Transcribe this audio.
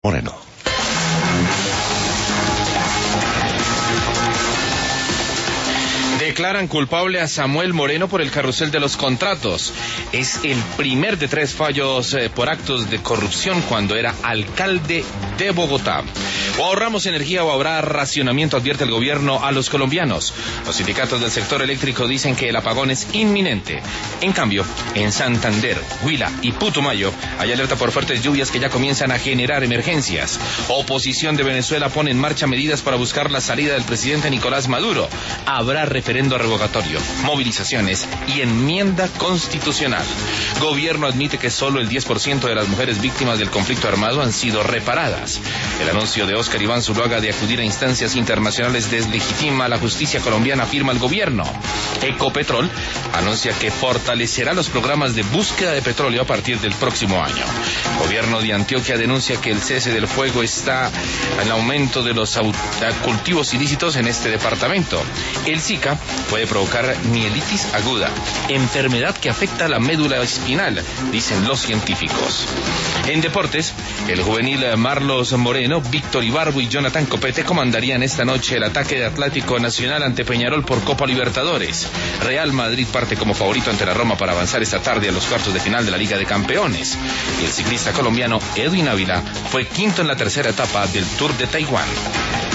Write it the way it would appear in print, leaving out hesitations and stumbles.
Moreno. Declaran culpable a Samuel Moreno por el carrusel de los contratos. Es el primer de 3 fallos por actos de corrupción cuando era alcalde de Bogotá. O ahorramos energía o habrá racionamiento, advierte el gobierno a los colombianos. Los sindicatos del sector eléctrico dicen que el apagón es inminente. En cambio, en Santander, Huila y Putumayo hay alerta por fuertes lluvias que ya comienzan a generar emergencias. Oposición de Venezuela pone en marcha medidas para buscar la salida del presidente Nicolás Maduro. Habrá referendo revocatorio, movilizaciones y enmienda constitucional. Gobierno admite que solo el 10% de las mujeres víctimas del conflicto armado han sido reparadas. El anuncio de Óscar Iván Zuluaga de acudir a instancias internacionales deslegitima la justicia colombiana, afirma el gobierno. Ecopetrol anuncia que fortalecerá los programas de búsqueda de petróleo a partir del próximo año. Gobierno de Antioquia denuncia que el cese del fuego está en aumento de los cultivos ilícitos en este departamento. El Zika puede provocar mielitis aguda, enfermedad que afecta a la médula espinal, dicen los científicos. En deportes, el juvenil Marlos Moreno, Víctor Ibarbo y Jonathan Copete comandarían esta noche el ataque de Atlético Nacional ante Peñarol por Copa Libertadores. Real Madrid parte como favorito ante la Roma para avanzar esta tarde a los cuartos de final de la Liga de Campeones. Y el ciclista colombiano Edwin Ávila fue quinto en la tercera etapa del Tour de Taiwán.